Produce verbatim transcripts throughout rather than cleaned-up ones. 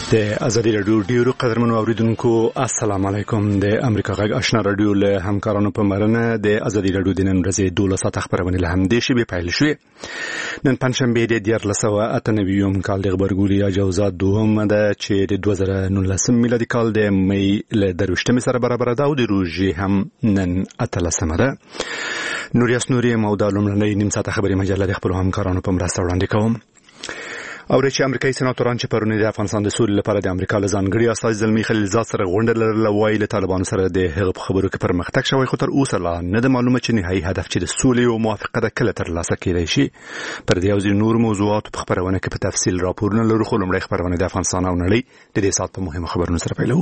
د ازادي رادیو ډیرو قدرمنو اوریدونکو السلام علیکم. د امریکا غږ آشنا رادیو له همکارانو په مرنه د ازادي رادیو د نن ورځې دولس ساعت خبرونه له همدې شی پیل شوې. نن پنځشنبه د دیار لسو اتنویوم کال د خبرګولي اجازه دوهم ده چې د دوه زره نولس میلادي کال د مې له دروشتمه سره برابر ده او د روزي هم نن اتلسمه ده. نوریاس نوري مودا لومړنۍ نیم ساعت خبري مجله د خپل همکارانو په مرسته وړاندې کوم. او چې امریکایي سناتوران چې پرونی د افغانستان د سولې لپاره د امریکا له ځانګړي استازي زلمی خلیلزاد سره غونډه لرله، وایي له طالبانو سره د هغه په خبرو کې پرمختګ شوی، خو تر اوسه لا نه ده معلومه چې نهایي هدف چې د سولې او موافقت کله ترلاسه کیدای شي. پر دې او ځینو نور موضوعات په خبرونه کې په تفصیل راپورونه لرو، خو لومړی خبرونه د افغانستان او نړۍ د دې ساعت په مهمو خبرونو سره پیلوو.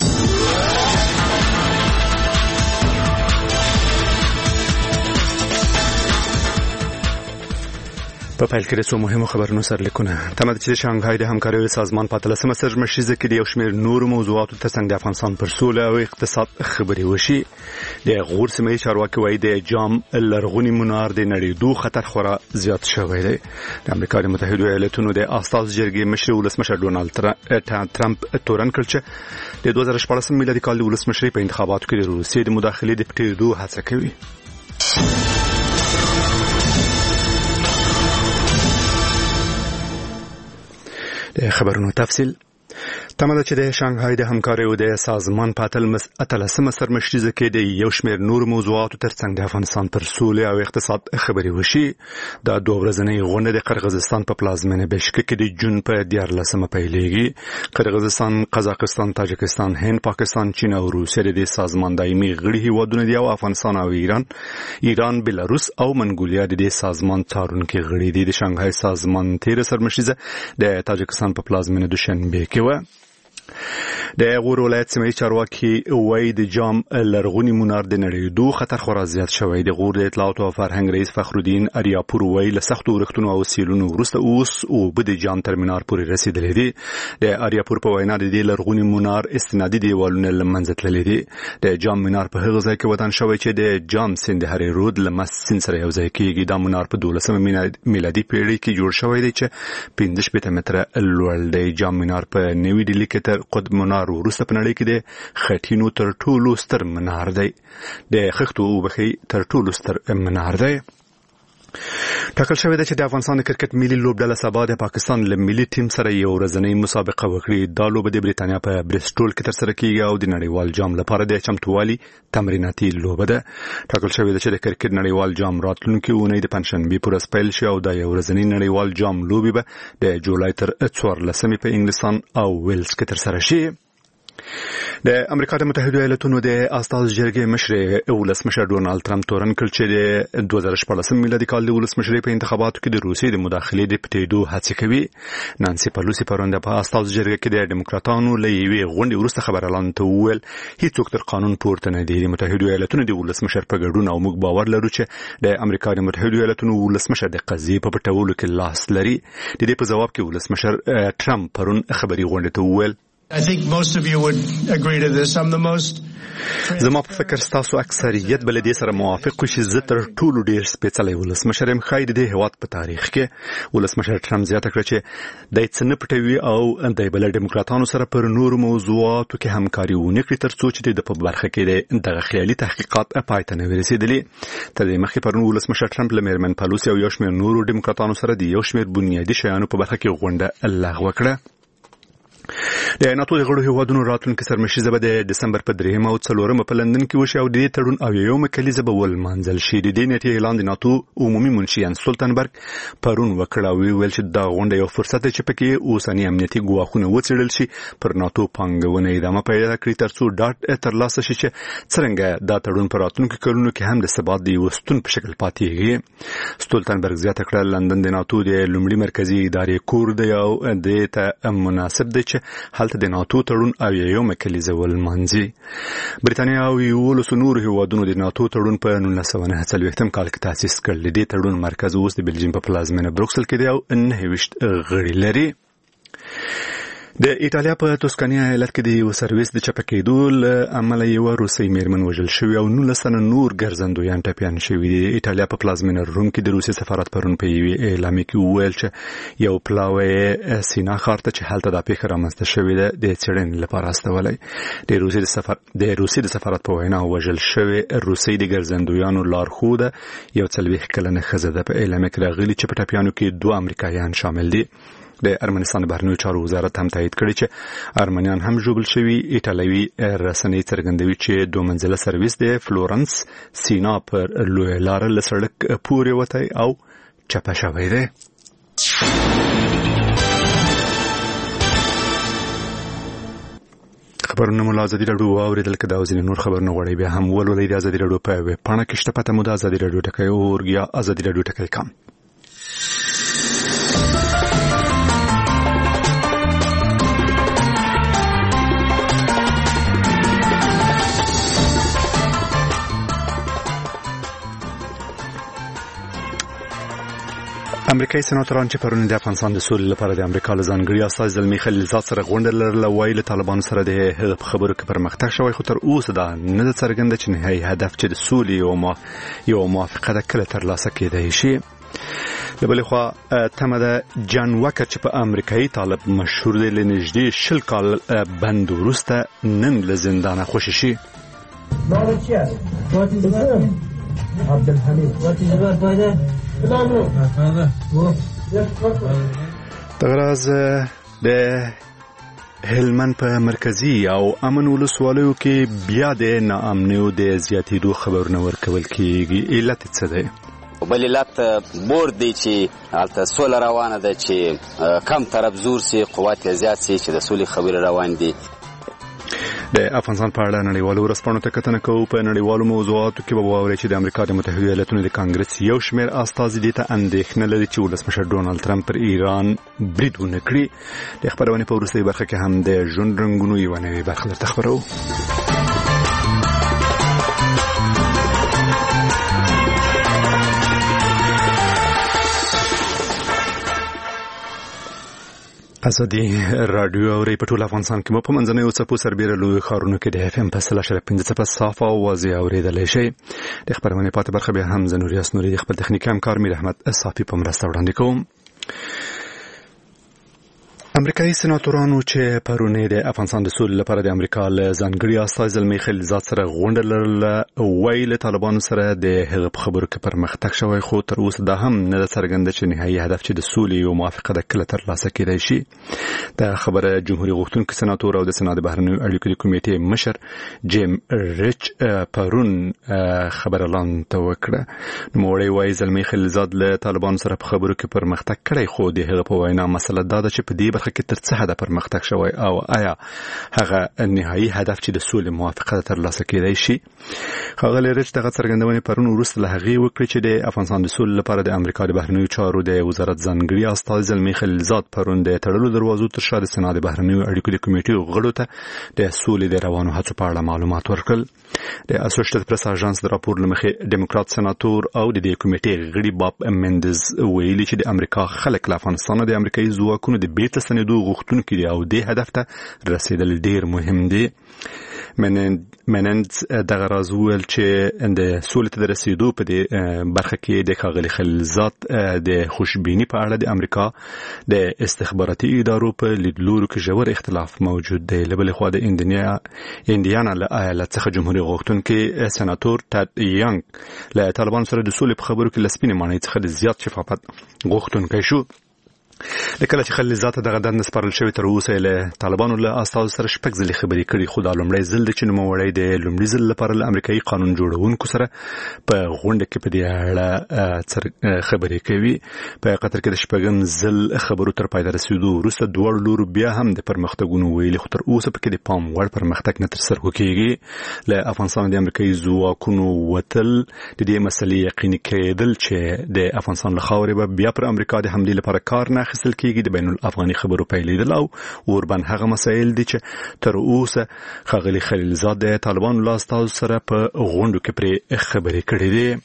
په پیل کې د څو مهمو خبرونو سره لیکونه. تمه ده چې د شانګهای د همکارۍ سازمان په اتلسمه سرمشریزه کې د یو شمېر نورو موضوعاتو ترڅنګ د افغانستان پر سوله او اقتصاد خبرې وشي. د غور سیمه چارواکي وایي د جام لرغونی منار د نړیدو خطر خورا زیات شوی دی. د امریکا د متحده ایالاتونو د استازو جرګې مشر ولسمشر ډونالد ټرمپ تورن کړ چې د دوه زره شپاړس میلادي کال د ولسمشرۍ په انتخاباتو کې د روسیې د مداخلې د پټېدو هڅه کوي. د خبرونو تفصیل. تمه ده چې د شانګهای د همکارۍ د سازمان په اتلسمه سرمشریزه کې د یو شمېر نور موضوعاتو ترڅنګ د افغانستان پر سولې او اقتصاد خبرې وشي. دا دوه ورځنۍ غونډه د قرغیزستان په پلازمینه بشکک کې د جون په دیارلسمه پیلېږي. قرغیزستان، قزاقستان، تاجکستان، هند، پاکستان، چین او روسیه د دې سازمان دایمي غړي هیوادونه دي، او افغانستان او ایران ایران بلاروس او منګولیا د دې سازمان څارونکي غړي دي. د شانګهای سازمان تیر سرمشریزه د تاجکستان په پلازمینه دوشنبه کې و. د غور ولایت سیمه چارواکي وایي د جام لرغونی منار د نړیدو خطر خورا زیات شوی. د غور د اطلاعات او فرهنګ رئیس فخرالدین اریاپور وایي له سختو ورښتونو او سیلونو وروسته اوس او بده جام تر منار پورې رسیدلې دي. د اریاپور په وینا د دې لرغونی منار استنادي دیوالونه لمنځه تللي دي. د جام منار په هغه ځای کې ودان شوی چې د جام سیند هری رود لمس سیند سره یو ځای کېږي. دا منار په دولسمه میلادي پیړۍ کې جوړ شوی دی چې پنځه شپېته متره لوړ دی. جام منار په نوې ډیلي کې تر قطب منار وروسته په نړۍ کې د خټینو تر ټولو ستر منار دی. د خښتو وبخي تر ټولو ستر منار دی. ټاکل شوی دی چې د افغانستان د کرکټ ملي لوبډله سبا د پاکستان له ملي ټیم سره یو ورځنۍ مسابقه وکړي. دا لوبه د بریتانیا په بریسټول کې ترسره کیږي او د نړیوال جام لپاره د چمتووالي تمریناتي لوبه ده. ټاکل شوی دی چې د کرکټ نړیوال جام راتلونکي اونۍ د پنځشنبه پر ورځ پیل شي او دا یو ورځنۍ نړیوال جام لوبه به د جولای تر څوارلسمې په انګلستان او ویلز کې ترسره شي. د امریکا د متحده ایالاتونو د استازو جرګې مشر ولسمشر ډونالد ټرمپ تورن کړ چې د دوه زره شپاړس میلادي کال د ولسمشرۍ په انتخاباتو کې د روسیې د مداخلې د پټېدو هڅه کوي. نانسي پلوسی پرون د استازو جرګې کې د ډیموکراتانو له یوې غونډې وروسته خبريالانو ته وویل هیڅوک تر قانون پورته نه دی. د متحده ایالاتونو د ولسمشر په ګډون او موږ باور لرو چې د امریکا د متحده ایالاتونو ولسمشر د قضیې په پټولو کې لاس لري. د دې په جواب کې ولسمشر ټرمپ پرون خبري غونډې ته وویل I think most of you would agree to this. I'm the most زما په فکر تاسو اکثریت بل دې سره موافق شئ چې تر ټولو ډیر سپیڅلی ولسمشر هم خای د هیواد په تاریخ کې. ولسمشر ټرمپ زیاته کړ چې د څنګه پټوي او د بل ډیموکراتانو سره پر نورو موضوعاتو کې همکاري ونکړي تر څو چې د په برخه کې د خیالي تحقیقات پای ته نه ورسېدلي. تر دې مخکې پرون ولسمشر ټرمپ له میرمن پلوسی او یو شمېر نورو ډیموکراتانو سره د یو شمېر بنیادي شیانو په برخه کې غونډه لغوه کړه. د ناتو د غړو هیوادونو راتلونکي سرمشریزه به د دسمبر په دریمه او څلورمه په لندن کې وشي او د دې تړون او یومه کلیزه به ولمانځل شي. د دې نیټې اعلان د ناتو عمومي منشي یان سولتنبرګ پرون وکړ او ویل چې دا غونډه یو فرصت دی چې پکې اوسنی امنیتي ګواښونه وڅېړل شي، پر ناتو پانګونه ادامه پیدا کړي تر څو ډاټ ترلاسه شي چې څنګه دا تړون پر راتلونکي کلونو کې هم د ثبات دی وستون په شکل پاتېږي. سولتنبرګ زیاته کړه لندن د ناتو د لومړي مرکزی ادارې کور دی او د ته مناسب دی چې حالت د ناتو تړون او یومه کلیزه ولمانځي. بریتانیا او یولس نور هیوادونو د ناتو تړون په نولس سوه نهه څلوېښتم کال کې تاسیس کړل. د تړون مرکز اوس د بلجیم په پلازمینه بروکسل کې دی او نهه ویشت غړي لري. د ایټالیا په توسکانیا ایالت کې د یو سرویس د چپه کېدو له امله یوه روسۍ میرمن وژل شوې او نولس تنه نور ګرځندویان ټپیان شوي دي. ایټالیا په پلازمینه روم کې د روسیې سفارت پرون په یوې اعلامیه کې وویل چې یو پلاوی سینا ښار ته چې هلته دا پیښه رامنځته شوې ده د څېړنې لپاره استولی. د روسیې د سفر د روسیې د سفارت په وینا وژل شوې روسۍ د ګرځندویانو لارښوده یو څلوېښت کلنه ښځه ده. په اعلامیه کې راغلي چې په ټپیانو کې دوه امریکایان شامل دي. د ارمنستان بهرنیو چارو وزارت هم تایید کړی چې ارمنیان هم ژوبل شوي. ایټالوي رسنۍ څرګندوي چې دوه منزله سرویس د فلورنس سینا پر لویه لاره له سړک پورې وتی او چپه شوی دی. خبرونه مو له ازادي راډیو واورېدل. که دا او ځینې نور خبرونه غواړئ بیا هم ولولئ د ازادي راډیو په ویب پاڼه کې شته. پته مو د ازادي راډیو ټکی اورګ یا ازادي راډیو ټکی کام. امریکایي سناتوران چې پرون د افغانستان د سولې لپاره د امریکا له ځانګړي استازي زلمي خلیلزاد سره غونډه لرله، وایي له طالبانو سره د هغه په خبرو کې پرمختګ شوی، خو تر اوسه دا نه ده څرګنده چې نهایي هدف چې د سولې یو موافقه ده کله ترلاسه کېدای شي. له بلې خوا تمه ده جان وکر چې په امریکایي طالب مشهور دی له نږدې شل کال بند وروسته نن له زندانه خوشي شي. دغراز د هلمند په مرکزی او امن ولسوالیو کې بیا د ناامنیو د زیاتېدو خبرونه ورکول کېږي. علت څه دی؟ بل علت بورد دی چې هلته سوله روانه ده، چې کم طرف زور سي، قوت زیات سي، چې د سولې خبرې روان دي. د افغانستان په اړه نړیوالو ورځپاڼو ته کتنه کوو. په نړیوالو موضوعاتو کې به واورئ چې د امریکا د متحده ایالاتونو د کانګرس یو شمېر استازي دې ته اندېښنه لري چې ولسمشر ډونالد ټرمپ پر ایران برید ونه کړي. د خبرونې په وروستۍ برخه کې هم د ژوند رنګونو یوه نوې برخه درته خبروو. ازادي راډیو اوري په ټول افغانستان کې مو په منځنیو څپو سربېره لوی ښارونو کې د اف ام په سل اشاریه پنځه څپه صافه او واضح اورېدلی شئ. د خبرونې پاتې برخه بیا هم زه نوریاس نوري د خپل تخنیکي همکار میر احمد صافي په مرسته وړاندې کوم. امریکایي سناتورانو چې پرونی د افغانستان د سولې لپاره د امریکا له ځانګړي استازي زلمي خلیلزاد سره غونډه لرله، وایي له طالبانو سره د هغه په خبرو کې پرمختګ شوی، خو تر اوسه دا هم نه ده څرګنده چې نهایي هدف چې د سولې یو موافقه ده کله ترلاسه کېدای شي. دا خبره جمهوریت غوښتونکي سناتور او د سنا د بهرنیو اړیکو د کمیټې مشر جیم ریچ پرون خبره لاندې ته وکړه. نوموړی وایي زلمي خلیلزاد له طالبانو سره په خبرو کې پرمختګ کړی، خو د هغه په وینا مسله دا ده چې په دې برخه کې تر څه حده پرمختګ شوی او آیا هغه نهایي هدف چې د سولې موافقه ترلاسه کېدای شي. ښاغلی ریچ دغه څرګندونې پرون وروسته له هغې وکړې چې د افغانستان د سولې لپاره د امریکا د بهرنیو چارو د وزارت ځانګړي استازي زلمي خلیلزاد پرون د تړلو دروازو تر شا د سنا د بهرنیو اړیکو د کمیټې غړو ته د سولې د روانو هڅو په اړه معلومات ورکړل. د اسوسییټډ پریس اژانس د راپور له مخې ډیموکرات سناتور او د دې کمیټې غړي باب مندز ویلي چې د امریکا خلک له افغانستان د امریکایي ځواکونو د بیرته ستنېدو غوښتونکي دي او دې هدف ته رسیدل ډیر مهم دي. منند دغه راز وویل چې د سولې ته د رسیدو په دې برخه کې د ښاغلي خلیلزاد د خوشبیني په اړه د امریکا د استخباراتي ادارو په لیدلورو کې ژور اختلاف موجود دی. له بلې خوا د انډیانا له ایالت څخه جمهوریت غوښتونکي سناتور ټاډ یانګ له طالبانو سره د سولې په خبرو کې له سپینې ماڼۍ څخه د زیات شفافیت غوښتونکی شو. لکه چې خلیلزاد ته دغه دنده سپارل شوې، تر اوسه له طالبانو له استازو سره شپږ ځلې خبرې کړي، خو دا لومړی ځل دی چې نوموړی د لومړي ځل لپاره له امریکایي قانون جوړونکو سره په غونډه کې په دې اړه خبرې کوي. په قطر کې د شپږم ځل خبرو تر پای ته رسېدو وروسته دواړو لورو بیا هم د پرمختګونو ویلي، خو تر اوسه پکې د پام وړ پرمختګ نه ترسره کېږي. له افغانستان د امریکایي ځواکونو وتل د دې مسلې یقیني کېدل چې د افغانستان له خاورې به بیا پر امریکا د حملې لپاره کار نه اخیستل کېږي د بین الافغاني خبرو پیلېدل او وربن هغه مسایل دي چې تر اوسه ښاغلي خلیلزاد د طالبانو له استازو سره په غونډو کې پرې خبرې کړې دي.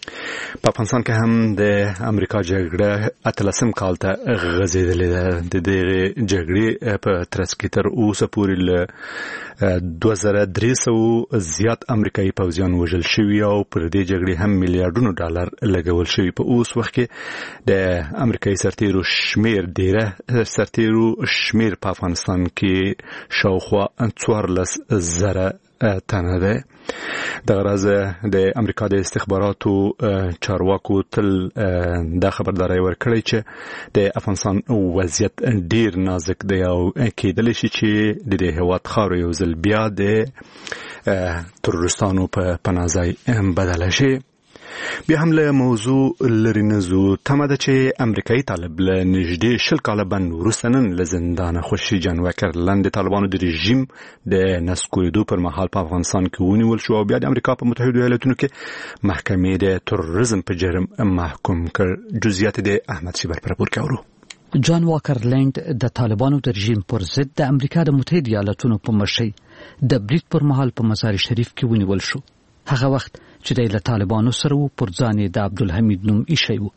په افغانستان کې هم د امریکا جګړه اتلسم کال ته غځېدلې ده. د دې جګړې په ترڅ کې تر اوسه پورې له دوه زره درې سوه زیات امریکایي پوځیان وژل شوي او پر دې جګړې هم میلیارډونو ډالر لګول شوي. په اوس وخت کې د امریکایي سرتیرو شمیر ډیره سرتیرو شمیر په افغانستان کې شاوخوا څوارلس زره تنه ده. د غرض د امریکا د استخباراتو چارواکو تل دا خبرداري ورکړی چې د افغانستان وضعیت ډیر نازک دی او کېدلی شي چې د دې هیواد خاورې یو ځل بیا د تروریستانو په پناه بدله شي. بیا هم له موضوع لري نزو تمه ده چې امریکایي طالب له نږدې شل کاله بند وروسته نن له زندانه خوشي جان وکرلند د طالبانو د رژیم د نسکورېدو پر مهال په افغانستان کې ونیول شو او بیا د امریکا په متحده ایالاتونو کې محکمې د تروریزم په جرم محکوم کړ. جزئیات د احمد شیبر پر راپور کاورو. جان واکرلند د طالبانو د رژیم پر ضد د امریکا د متحده ایالاتونو په مشرۍ د بریټ پر مهال په مزار شریف کې ونیول شو. هغه وخت چې د طالبانو سره و پر ځان د عبدالحمید نوم ایښی و.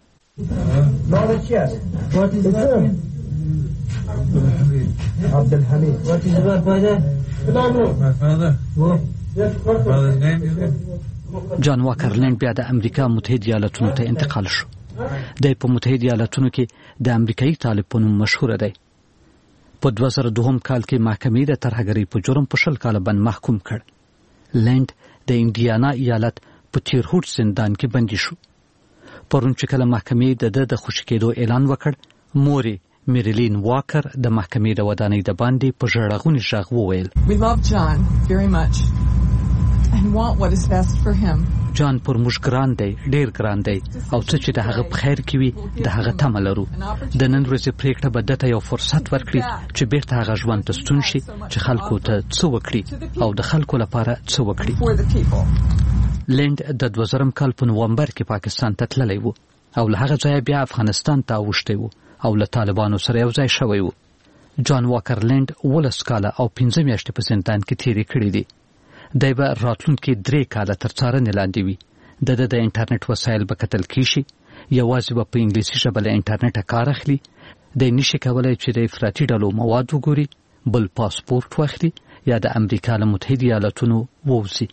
جان واکرلند بیا د امریکا متحده ایالاتونو ته انتقال شو. د په متحده ایالاتونو کې د امریکایي طالب په نوم مشهور دی. په دوه زره دوه کال کې محکمې د ترهګرۍ په جرم په شل کاله باندې محکوم کړ. لند د انډیانا ایالت په تیرهوټ زندان کې بندي شو. پرون چې کله محکمې د د خوشی کېدو اعلان وکړ، موري میریلین واکر د محکمې د ودانۍ د باندې په ژړغوني ژغ وویل: We love John very much and want what is best for him. جان پر موږ ګران دی، ډیر ګران دی او څه چې د هغه په خیر کې وي د هغه تمه لرو. د نن ورځې پریکړه به دته یو فرصت ورکړي چې بیرته هغه ژوند ته ستون شي چې خلکو ته څه وکړي او د خلکو لپاره څه وکړي. لند د دوه زره کال په نومبر کې پاکستان ته تللی و او له هغه ځایه بیا افغانستان ته اوښتی و او له طالبانو سره یو ځای شوی و. جان واکرلند ولس کاله او پنځه میاشتې په زندان کې تیرې کړې دي. دی به راتلونکي درې کاله تر څارنې لاندې وي. د د د انټرنیټ وسایل به کتل کیشي، یوازې به په انګلیسي ژبه له انټرنیټه کار اخلي. دی نشي کولی چې د افراطي ډلو مواد وګوري، بل پاسپورت واخلي یا د امریکا له متحده ایالاتونو ووځي.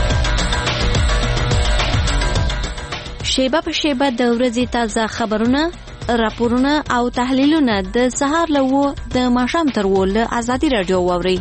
شیبه په شیبه د ورځې تازه خبرونه، راپورونه او تحلیلونه د سهار له وو د ماښام تر وو له ازادي راډیو واورئ.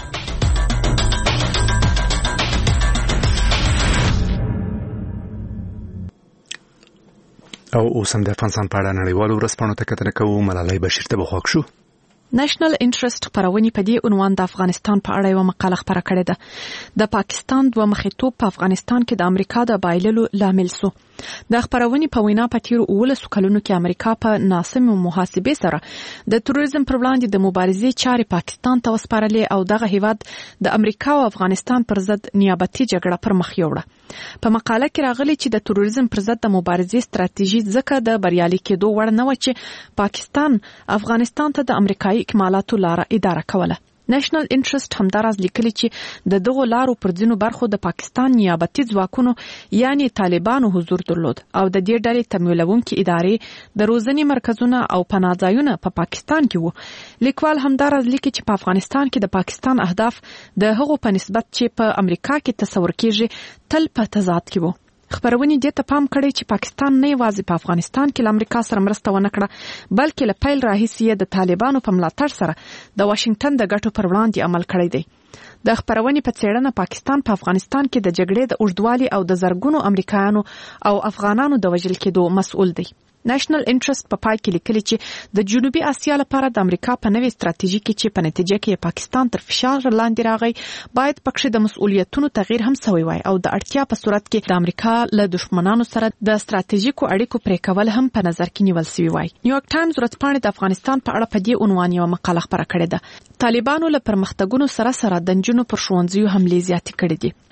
او اوس هم د افغانستان په اړه نړیوالو ورځپاڼو ته کتنه کوو. ملالۍ بشیر ته به خوښ شو. نېشنل انټرست خبرونه په دې عنوان د افغانستان په اړه یو مقاله خبره کړې ده. د پاکستان دوه مخیتوب په افغانستان کې د امریکا د بایللو لامل سو. د خبرونه په وینا په تیر اولسو کلونو کې امریکا په ناسمو محاسبې سره د تروریزم پر وړاندې د مبارزې چارې پاکستان ته وسپارلې او دغه هیواد د امریکا او افغانستان پر ضد نیابتي جګړه پر مخ یوړه. په مقاله کې راغلي چې د تروریزم پر ضد د مبارزې ستراتیژي ځکه د بریالي کېدو وړ نه و چې پاکستان افغانستان ته د امریکایي اکمالاتو لاره اداره کوله. نېشنل انټرست همداراز لیکلي چې د دغو لارو پر ځینو برخو د پاکستان نیابتي ځواکونو یعنی طالبانو حضور درلود او د دې ډلې تمویلونکي ادارې د روزنې مرکزونه او پناهځایونه په پا پاکستان کې وو. لیکوال همداراز لیکي چې په افغانستان کې د پاکستان اهداف د هغو په نسبت چې په امریکا کې تصور کېږي تل په تضاد کې وو. خبرونه دې ته پام کړی چې پاکستان نه یوازې په افغانستان کې له امریکا سره مرسته ونه کړه بلکې له پیل راهیسې د طالبانو په ملاتړ سره د واشنگټن د ګټو پر وړاندې عمل کړی دی. د خبرونې په څېړنه پاکستان په افغانستان کې د جګړې د اوږدوالي او د زرګونو امریکایانو او افغانانو د وژل کېدو مسؤل دی. نېشنل انټرست په پای کې لیکلي چې د جنوبي اسیا لپاره د امریکا په نوې ستراتیژي کې چې په نتیجه کې پاکستان تر فشار لاندې راغی باید پکښې د مسؤلیتونو تغییر هم شوی وای او د اړتیا په صورت کې د امریکا له دښمنانو سره د ستراتیژیکو اړیکو پرې کول هم په نظر کې نیول شوی وای. نیویارک ټایمز ورځپاڼه د افغانستان په اړه په دې عنوان یو مقاله خبره کړې ده. طالبانو له پرمختګونو سره سره د نجونو پر ښوونځیو حملې زیاتې کړې دي.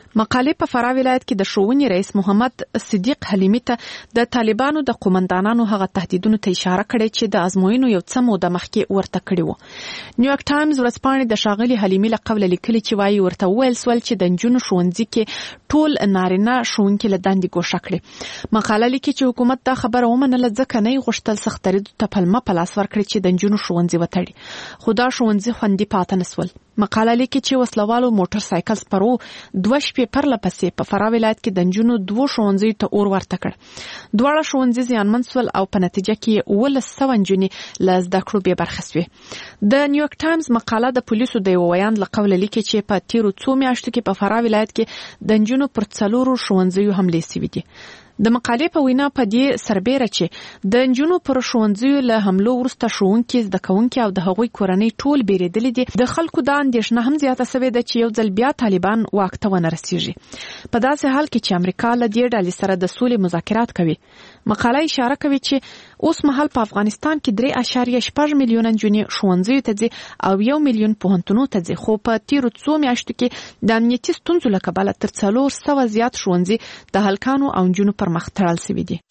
مقالې په فراه ولایت کې د ښوونې رئیس محمد صدیق حلیمی ته د طالبانو د قومندانانو هغه تهدیدونو ته اشاره کړې چې د ازموینو یو څه موده مخکې ورته کړي وو. نیویارک ټایمز ورځپاڼې د ښاغلي حلیمی له قوله لیکلي چې وایي ورته وویل سول چې د نجونو ښوونځي کې ټول نارینه ښوونکي له دندې ګوښه کړي. مقاله لیکي چې حکومت دا خبره ومنله ځکه نه یې غوښتل سخت دریځو ته پلمه په لاس ورکړي چې د نجونو ښوونځي وتړي، خو دا ښوونځي خوندي پاته نه سول. مقاله لیکي چې وسلوالو موټر سایکل سپرو دوه شپې پرله پسې په فراه ولایت کې د نجونو دوه ښوونځیو ته اور ورته کړ. دواړه ښوونځي زیانمن سول او په نتیجه کې اوولس سوه نجونې له زده کړو بې برخې سوې. د نیویارک ټایمز مقاله د پولیسو د یو ویاند له قوله لیکي چې په تیرو څو میاشتو کې په فراه ولایت کې د نجونو پر څلورو ښوونځیو حملې سوي دي. د مقالې په وینا په دې سربېره چې د نجونو پر ښوونځیو له حملو وروسته ښوونکي، زده کوونکي او د هغوی کورنۍ ټول بیرېدلي دي. د خلکو دا اندېښنه هم زیاته سوې ده چې یو ځل بیا طالبان واک ته ونه رسېږي، په داسې حال کې چې امریکا له دې ډلې سره د سولې مذاکرات کوي. مقاله اشاره کوي چې اوس مهال په افغانستان کې درې اعشاریه شپږ میلیونه نجونې ښوونځیو ته ځي او یو میلیون پوهنتونونو ته ځي، خو په تیرو څو میاشتو کې د امنیتي ستونزو له کبله تر څلور سوه زیات ښوونځي د هلکانو او نجونو پر مخ تړل سوي دي.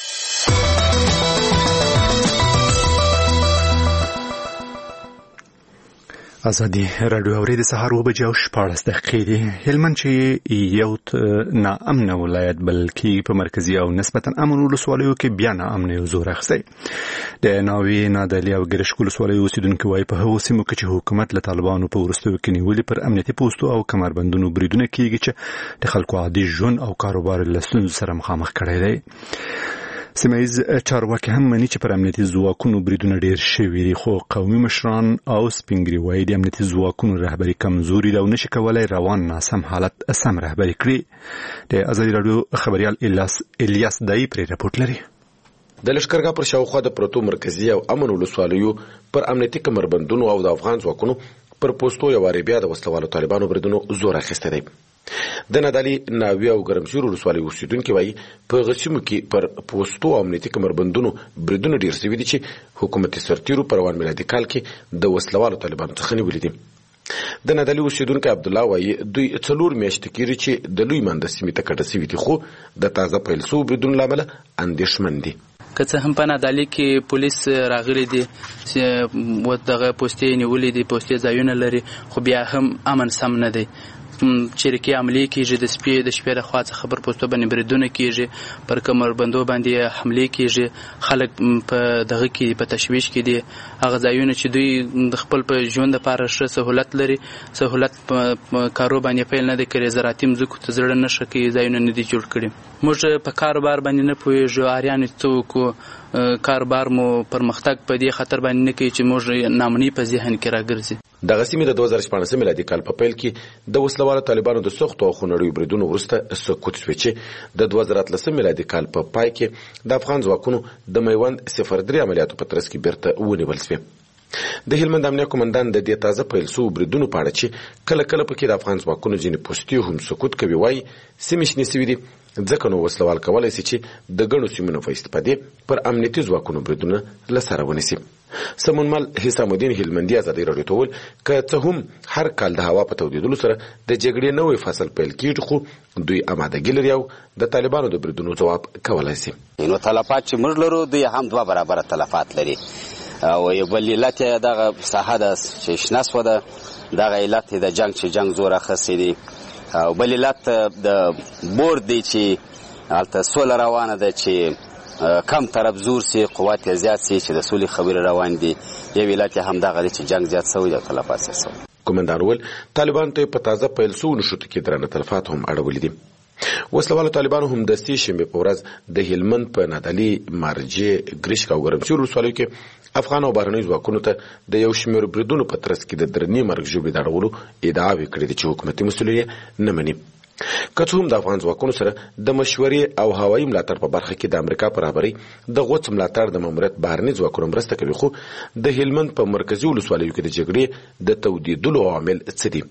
ازادي رادیو اورید سهار و بجې او شپاړس دقیقې دي. هلمند چې یو ناامنه ولایت بلکې په مرکزي او نسبتا امن ولسوالیو کې بیا ناامنه یو زور اخیستی. د ناوې، نادعلي او ګرشک ولسوالیو اوسېدونکي وایي په هغو سیمو کې چې حکومت له طالبانو په وروستیو کې نیولې پر امنیتي پوستو او کمربندونو بریدونه کېږي چې د خلکو عادي ژوند او کاروبار له ستونزو سره مخامخ کړی دی. سیمه‌ییز چارواکي هم مني چې پر امنیتي ځواکونو بریدونه ډېر شوي دي، خو قومي مشران او سپینګري وایي د امنیتي ځواکونو رهبري کمزوري ده او نشي کولای روان ناسم حالت سم رهبري کړي. د ازادي رادیو خبريال الیاس الیاس دای پرې راپورټ لري. د لښکرګاه پر شاوخوا د پروتو مرکزي او امن ولسوالیو پر امنیتي کمربندونو او د افغان ځواکونو پر پوسټو یو واری بیا د وسلوالو طالبانو بریدونو زور اخیستی دی. د نادعلي، ناوې او ګرمسیر ولسوالیو اوسېدونکي وایي په هغه سیمو کې پر پوسټو او امنیتي کمربندونو بریدونه ډېر سوي دي چې حکومتي سرتیرو په روان میلادي کال کې د وسلوالو طالبانو څخه نیولي دي. د نادعلي اوسېدونکی عبدالله وایي دوی څلور میاشتې کېږي چې د لوی منده سیمې ته کډه سوي دي، خو د تازه پیل سوو بریدونو له امله اندېښمن دي. که څه هم په نادعلي کې پولیس راغلي دي چې دغه پوستې نیولې دي، پوستې ځایونه لري، خو بیا هم امن سم نه دی. چریکي عملي کېږي، د شپې د شپې لخوا څخه پر پوستو باندې بریدونه کېږي، پر کمربندو باندې حملې کېږي، خلک په دغه کې په تشویش کې دي. هغه ځایونه چې دوی د خپل په ژوند لپاره ښه سهولت لري، سهولت په کارو باندې پیل نه دی کړی، زراعتي مځکو ته زړه نه ښه کوي، ځایونه نه دي جوړ کړي. موږ په کاروبار باندې نه پوهېږو، اریان څه وکړو، کاروبار مو پرمختګ په دې خطر باندې نه کوي چې موږ ناامني په ذهن کې راګرځي. دغه سیمې د دوه زره شپاړسم میلادي کال په پیل کې د وسلوالو طالبانو د سختو او خونړیو بریدونو وروسته سقوط شوې چې د دوه زره اتلسم میلادي کال په پا پای کې د افغان ځواکونو د میوند صفر درې عملیاتو په ترڅ کې بیرته ونیول شوې. د هلمند امنیه قومندان د دې تازه پیل سوو بریدونو په اړه چې کله کله پکې د افغان ځواکونو ځینې پوستې هم سقوط کوي وایي سیمې شنې سوي دي، ځکه نو وسلوال کولی شي چې د ګڼو سیمونو په استفادې پر امنیتي ځواکونو بریدونه له سره ونیسي. سمونمل حسام الدین هلمندي ازادي راډیو ته وویل که څه هم هر کال د هوا په تودېدلو سره د جګړې نوی فصل پیل کېږي، خو دوی امادګي لري او د طالبانو د بریدونو ځواب کولی شي. نو تلفات چې موږ لرو دوی هم دوه برابره تلفات لري، او یو بل علت یې دغه ساحه ده چې شنه سوه ده، دغه علت د جنګ چې جنګ زور اخیستی دی، او بل علت د بورډ دی چې هلته سوله روانه ده چې کم طرف زور سي، قوت یې زیات سي، چې د سولې خبرې روان دي. یو علت یې همدغه دی چې جنګ زیات سوی او تلفات زیات سوی. کومندان وویل طالبانو ته په تازه پیل سوو نښتو کې درانه تلفات هم اړولي دي. وسلوالو طالبانو هم د سې شنبې په ورځ د هلمند په نادعلي، مارجې، ګرشک او ګرمسیر ولسوالیو کې افغان او بهرنیو ځواکونو ته د یو شمېر بریدونو په ترڅ کې د درنې مرګ ژوبلې د اړولو ادعاوې کړې دي چې حکومتي مسؤلین یې نه مني. که څه هم د افغان ځواکونو سره د مشورې او هوایي ملاتړ په برخه کې د امریکا په رهبرۍ د غوڅ ملاتړ د ماموریت بهرني ځواکونو مرسته کوي، خو د هلمند په مرکزي ولسوالیو کې د جګړې د تودېدلو عوامل څه دي؟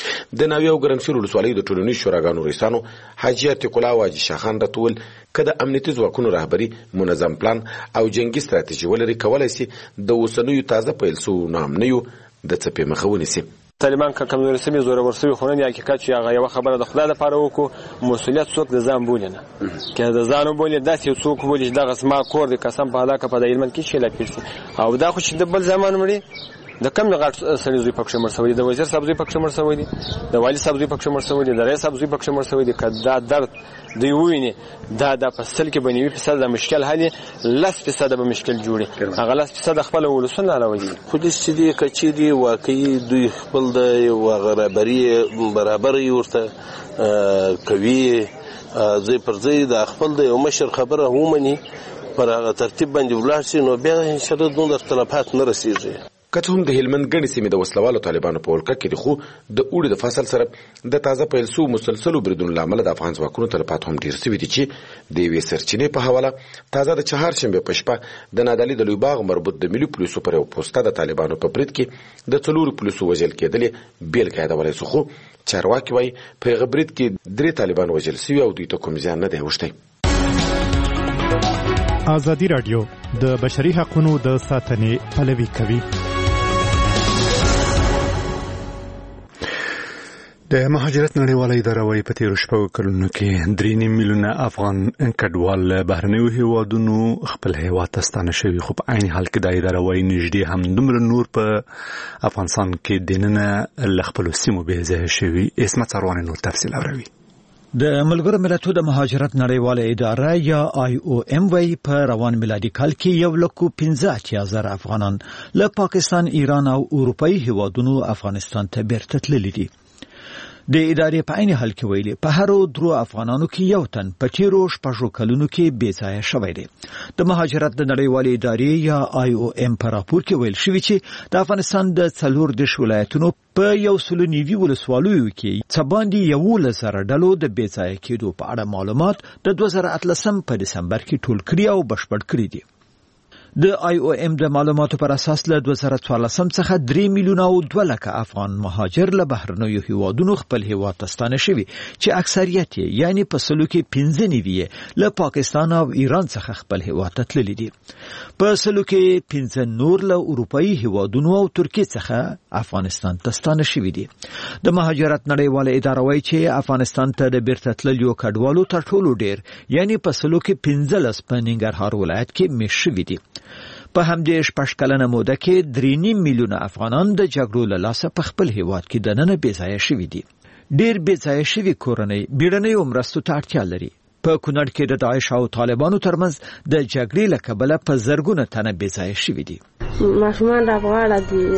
د ناوې او ګرمسیر ولسوالیو د ټولنیزو شوراګانو رئیسانو حاجي عتیق الله او حاجي شاخان راته وویل که د امنیتي ځواکونو رهبري منظم پلان او جنګي ستراتیژي ولري، کولی شي د اوسنیو تازه پیل سوو ناامنیو د څپې مخه ونیسي. طالبان که کمزوري سوي زوره ورسوي خو نه حقیقت چې هغه یو خبره د خدای لپاره وکړو مسولیت څوک د ځان بولي نه که د ځان بولي داسې څوک بولي چې دغه سما کور د قسم په علاقه په دایمن کې شي لا پیړسي او دا خو چې د بل زمان مړي د کم نه غټ سړي زوی پکښ مرسوي د وزیر صاحب زوی پکښ مرسوي دي د والی صاحب زوی پکښ مرسوي دي د رئیس صاحب زوی پکښ مرسوي دي کدا درد دی ویني دا د فصل کې بنوي فصل د مشکل حل لس فصد به مشکل جوړي هغه لس فصد خپل ولسونه علاوه پولیس چې دی کچې دی واقعي دوی خپل د برابري برابري ورته کوي زی پر زی د خپل د یو مشر خبره ومني پر ترتیب باندې ولاړ شي نو بیا ان شاء الله دوه اختلافات نه رسیږي. که هم د هلمند ګڼې سیمې د وسلوالو طالبانو په ولکه کې دي خو د اوړي د فصل سره د تازه پیل سو مسلسلو بریدونو له امله د افغان ځواکونو تلفات هم ډېر سوي دي چې د یوې سرچینې په حواله تازه د چهارشنبې په شپه د نادعلي د لوی باغ مربوط د ملي پولیسو پر یو پوسته د طالبانو په برید کې د څلورو پولیسو وژل کېدلې بیلګه یادولی سو خو چارواکي وایي په هغه برید کې درې طالبان وژل سوي او دوی ته کوم زیان نه دی اوښتی. ازادي راډیو د بشري حقوقو د ساتنې پلوي کوي. د مهاجرت نړیواله اداره وايي په تیرو شپږو کلونو کې درې نیم میلیونه افغان کډوال له بهرنیو هیوادونو خپل هیواد ته ستانه شوي خو په عین حال کې د اداره وايي نږدې همدومره نور په افغانستان کې دننه له خپلو سیمو بې ځایه شوي. اسمت سرواني نور تفصیل اوري. د ملګرو ملتونو د مهاجرت نړیواله اداره یا آی او ام وی په روان میلادي کال کې یو لک پنځه اتیا زره افغانان له پاکستان، ایران او اروپאי هیوادونو افغانستان ته بیرته تللي دي. د ادارې په عین حال کې ویلي په هر درو افغانانو کې یو تن په تیرو شپږو کلونو کې بې ځایه شوی دی. د مهاجرت د نړیوالې ادارې یا آی او ام په راپور کې ویل شوی چې د افغانستان د څلور دیرش ولایتونو په یو سل نیوي ولسوالیو کې څه باندې یولس زره ډلو د بې ځایه کېدو په اړه معلومات د دوه زره اتلسم په دسمبر کې ټول کړي او بشپړ کړي دي. د آی او ام د معلوماتو پر اساس له دوه زره څوارلسم څخه درې میلیونه او دوه لکه افغان مهاجر له بهرنیو هیوادونو خپل هیواد ته ستانه شوي چې اکثریت یې یعنی په سلو کې پنځه نیوي له پاکستان او ایران څخه خپل هیواد ته تللي دي. په سلو کې پنځه نور له اروپאי هیوادونو او ترکیه څخه افغانستان ته ستانه شوي دي. د مهاجرت نړیواله اداره وايي چې افغانستان ته د بیرته تللو کډوالو تر ټولو ډیر یعنی په سلو کې پنځلس په ننګرهار ولایت کې میشت شوي دي. په همدې شپږ کلنه موده کې درې نیم میلیونه افغانان د جګړو له لاسه په خپل هیواد کې دننه بې ځایه شوي دي. ډیر بې ځایه شوي کورنۍ بیړنیو مرستو ته اړتیا لري. په کونړ کې د داعش او طالبانو ترمنځ د جګړې له کبله په زرګونه تنه بې ځایه شوي دي. ماشومان راغواړه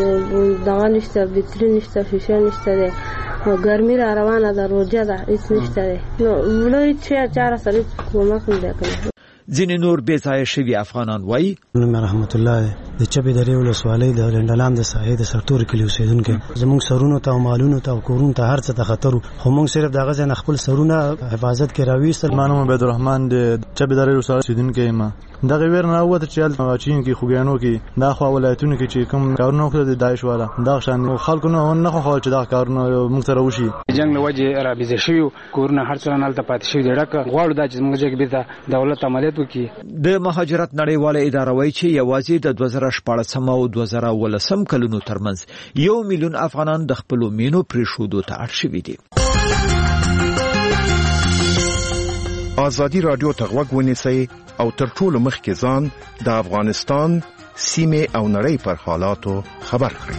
دي دغه نشته، بطري نشته، شیشه نشته دی، ګرمي را روانه ده، روژه ده، هیڅ نشته دی. نو لوی چاره سره کومک نه دی کړی. ځینې نور بې ځایه شوي افغانان وایي نوم رحمت الله دی، د چپې درې ولسوالۍ د لنډلام د ساحې د سرتوري کلي اوسېدونکی. زموږ سرونو ته او مالونو ته او کورونو ته هر څه ته خطر و، خو موږ صرف دغه ځای نه خپل سرونه حفاظت کې راویستل. ما نوم عبدالرحمن دی، چپې درې ولسوالۍ اوسېدونکی یم. دغه ویر نه وته چې هلته چین کې خوګیانو کې دا خو ولایتونو کې چې کوم کارونه وکړل د داعش والا دا شان خلکو نه نه خو چې دا کارونه موږ سره وشي. جنگ له وجه را بيځ شوی کورونه هر څه نه پاتې شوی دی. ډکه غواړو دا چې موږ کې بیرته دولت عملیات وکړي. د مهاجرت نړیواله اداره وايي چې یوازې د دوه زره شپاړسم او دوه زره اوولسم کلونو ترمنځ یو میلیون افغانان د خپلو مینو پرېښودو ته اړ شوي دي. ازادي راډیو ته غوږ ونیسئ او تر ټولو مخکې ځان د افغانستان سیمې او نړۍ پر حالاتو خبر کړئ.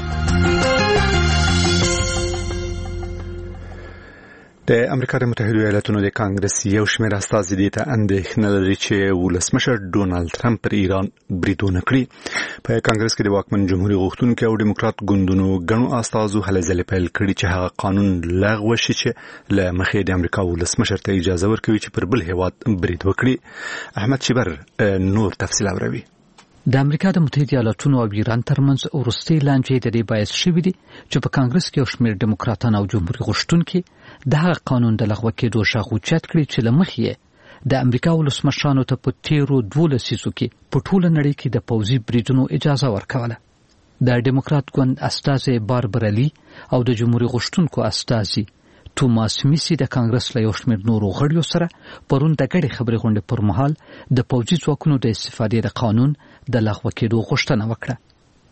د امریکا د متحده ایالاتونو د کانګرس یو شمېر استازي دې ته اندېښنه لري چې ولسمشر ډونالد ټرمپ پر ایران بریدونه کړي. په کانګرس کې د واکمن جمهوریت غوښتونکو او دیموکرات ګوندونو ګڼو استازو هلې ځلې پیل کړي چې هغه قانون لغوه شي چې له مخې د امریکا ولسمشر ته اجازه ورکوي چې پر بل هیواد برید وکړي. احمد شبر نور تفصیل اوري. د امریکا د متحده ایالاتونو او ایران ترمنځ ورستۍ لانجې د دې باعث شوې دي چې په کانګرس کې یو شمېر دیموکراتان او جمهوریت غوښتونکي دغه قانون د لغوه کېدو غږ اوچت کړي چې له مخې د امریکا ولسمشرانو ته په تیرو دوه لسیزو کې په ټوله نړۍ کې د پوځي بریدونو اجازه ورکوله. د دیموکرات ګوند استازي باربرا لی او د جمهوریت غوښتونکو استازي توماس میسی د کانګرس له یو شمېر نورو غړیو سره پرون د ګډې خبرې غونډې پر مهال د پوځي ځواکونو د استفادې د قانون د لغوه کېدو غوښتنه وکړه.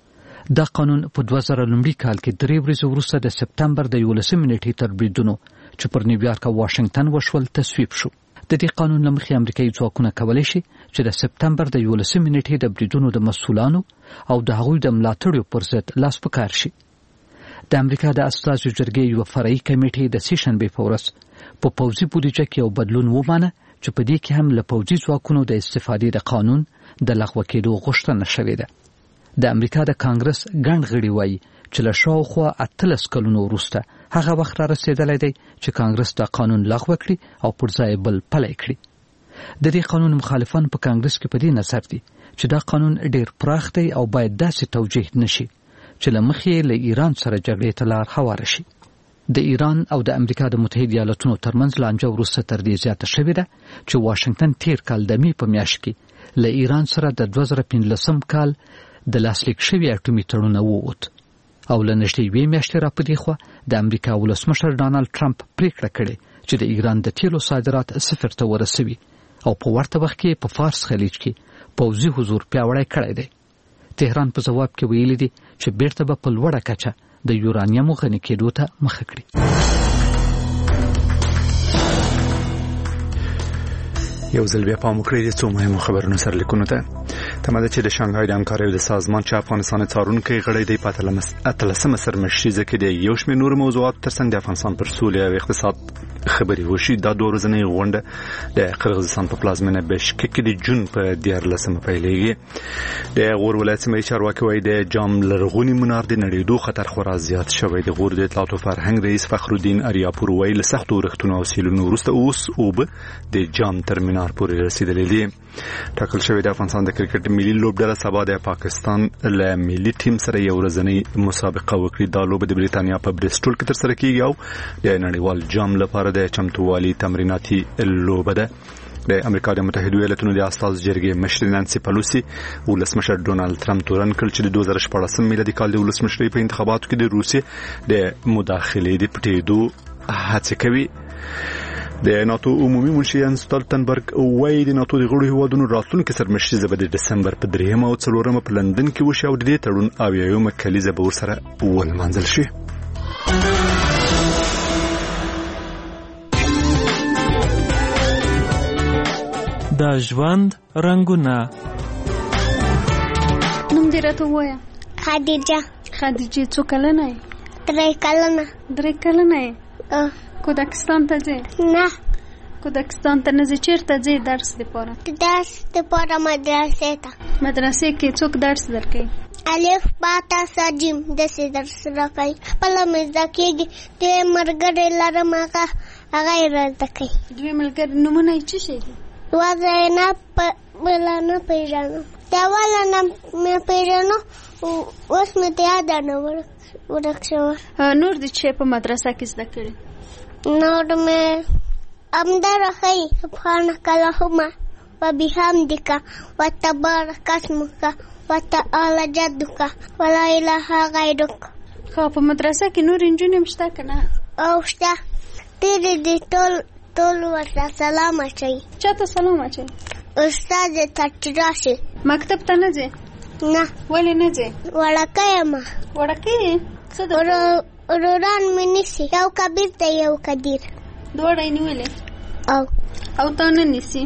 دا قانون په دوه زره لومړي کال کې درې ورځې وروسته د سپتمبر د یولسمې نیټې تر بریدونو چې پر نیویارک او واشنگټن وشول تصویب شو. د دې قانون له مخې امریکایي ځواکونه کولی شي چې د سپتمبر د یولسمې نیټې د بریدونو د مسؤلانو او د هغوی د ملاتړیو پر ضد لاس په کار شي. د امریکا د استازو جرګې یو فرعي کمیټې د سې شنبې په ورځ په پوځي بودیجه کې یو بدلون ومانه چې په دې کې هم له پوځي ځواکونو د استفادې د قانون د لغوه کېدو غوښتنه شوې ده. د امریکا د کانګرس ګڼ غړي وایي چې له شاوخوا اتلس کلونو وروسته هغه وخت را رسېدلی دی چې کانګرس دا قانون لغوه کړي او پر ځای بل پلی کړي. د دې قانون مخالفان په کانګرس کې په دې نظر دي چې دا قانون ډېر پراخ دی او باید داسې توجیه نشي چې له مخې له ایران سره جګړې ته لار هواره شي. د ایران او د امریکا د متحده ایالاتونو ترمنځ لانجه وروسته تر دې زیاته شوې ده چې واشنگټن تیر کال د می په میاشت کې له ایران سره د دوه زره پنځلسم کال د لاسلیک شوي اټومي تړون ووت او له نږدې یوې میاشتې راپدې خوا د امریکا ولسمشر ډانلډ ټرمپ پریکړه کړې چې د ایران د تیلو صادرات صفر ته ورسوي او په ورته وخت کې په فارس خلیج کې پوځي حضور پیاوړی کړی دی. تهران په جواب کې ویلي دی چې بیرته به په لوړه کچه د یورانیم غني کېدو ته مخه کړي. یو ځل بیا پام وکړئ د څو مهمو خبرونو سرلیکونو ته. تمه ده چې د شانګهای د همکاریو د سازمان چې افغانستان څارونکی غړی دی په اتلسمه سرمشریزه کې د یو شمېر نورو موضوعاتو ترڅنګ د افغانستان پر سولې او اقتصاد خبرې وشي. دا دوه ورځنۍ غونډه د قرغیزستان په پلازمینه بشکک کې د جون په دیارلسمه پیلېږي. د غور ولایت سیمه چارواکي وایي د جام لرغوني منار د نړېدو خطر خورا زیات شوی. د غور د اطلاعات او فرهنګ رئیس فخرالدین اریاپور وایي له سختو ورښتونو او سیلونو وروسته اوس اوبه د جام ترمینال پورې رسیدلې دي. ټاکل شوی د افغانستان د کرکټ ملي لوبډله سبا د پاکستان له ملي ټیم سره یو ورځنۍ مسابقه وکړي. دا لوبه د بریتانیا په بریسټول کې ترسره کیږي او د نړیوال جام لپاره د چمتووالي تمریناتي لوبه ده. د امریکا د متحده ایالاتونو د استازو جرګې مشر نانسي پلوسی ولسمشر ډونالد ټرمپ تورن کړ چې د دوه زره شپاړسم میلادي کال د ولسمشرۍ په انتخاباتو کې د روسیې د مداخلې د پټېدو هڅه کوي. د ناتو عمومي منشي یانس ستولتنبرګ وایي د ناتو د غړو هیوادونو راتلونکي سرمشریزه به د ډسمبر په درېیمه او څلورمه په لندن کې وشي او د دې تړون اویایمه کلیزه به ورسره ولمانځل شي. د ژوند رنگونه. نوم دې راته ووایه. خدیجه. خدیجه څو کلنه یې؟ درې کلنه. درې کلنه یې؟ کودکستان ته ځې؟ نه. کودکستان ته نه ځې؟ چېرته ځې درس دپاره؟ درس دپاره مدرسې ته. مدرسې کې څوک درس درکوي؟ الف با تا ث جیم داسې درس راکوي. خپله مې زده کېږي. دوی ملګري لرم هغه هغه یې را زده کوي. دوی ملګري نومونه یې څه شی دي؟ یوه زینب بله نه پېژنم. د اوله نه مې پېژنو اوس مې د یاده نه ورک شوی. نور دې چې په مدرسه کې زده کړي؟ نور مې همدا راښیي سبحانک اللهم وبحمدک وتبارک اسمک وتعالی جدک ولا اله غیرک. خو په مدرسه کې نور نجونې هم شته که نه؟ او شته. ډېرې دي. ټول ټول ورته سلام اچوي. چاته سلام اچوي؟ استاد ته چې راشي. مکتب ته نه ځې؟ نه. ولې نه ځې؟ وړکه یم. وړکه یې؟ څه ده؟ وروران مې نیسي. یو کبیر دی یو کدیر. دواړه یې نیولې؟ او او تا نه نیسي؟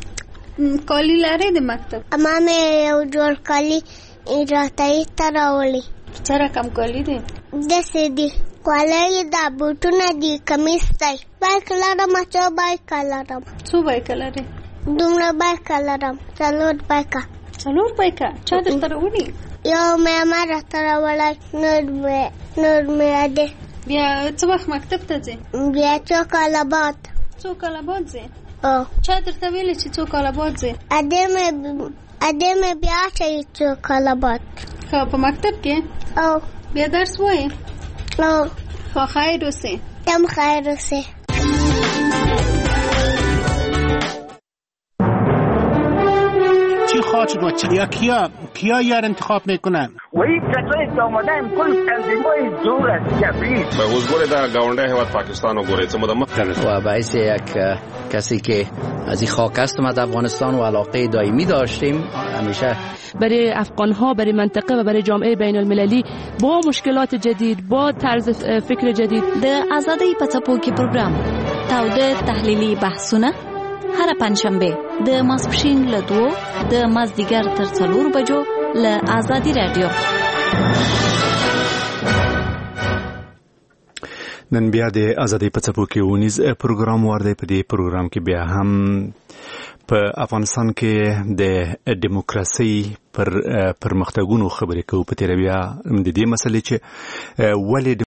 کالي لرې د مکتب؟ اما مې یو جوړ کالي راته ایسته راوړي. څه رقم کالي دی؟ داسې دي. کالي دا بوټونه دي. کمیس دی. بایک لرم. څو بایکه لرم. څو بایکه لرې؟ دومره بایکه لرم. څلور بایکه. څلور بایکه؟ چا درته راوړي؟ یو مې اما راته راوړی. نور مې نور مې اده. بیا څه وخت مکتب ته ځې؟ بیا څو کاله بعد. څو کاله بعد ځې؟ او چا درته ویلې چې څو کاله بعد ځې؟ ادې مې ادې مې بیا اچوي څو کاله بعد. ښه په مکتب کې؟ او بیا درس وایې؟ او خو خیر اوسې. تم خیر اوسې. چې انتخابات شد و یا کیا کیا یار انتخاب میکنن و این کسایی که آمدن کل تنظیمای دور از جبریل به حضور در گاونده هیواد پاکستان و گوره چه مدام و باعث یک کسی که از این خاک است ما افغانستان و علاقه دائمی داشتیم همیشه برای افغان‌ها برای منطقه و برای جامعه بین المللی با مشکلات جدید با طرز فکر جدید د آزادۍ په څپو کې پروګرام تاوده تحلیلي بحثونه هر پنځشنبه د ماسپښین له دوو د مازدیګر تر څلور بجو له آزادي رادیو. نن بیا د آزادۍ په څپو کې ونیز پروګرام ورده. په دې پروګرام کې بیا هم په افغانستان کې د دیموکراسي پر پرمختګونو خبرې کوو. په تیر بیا د دې مسلې چې ولې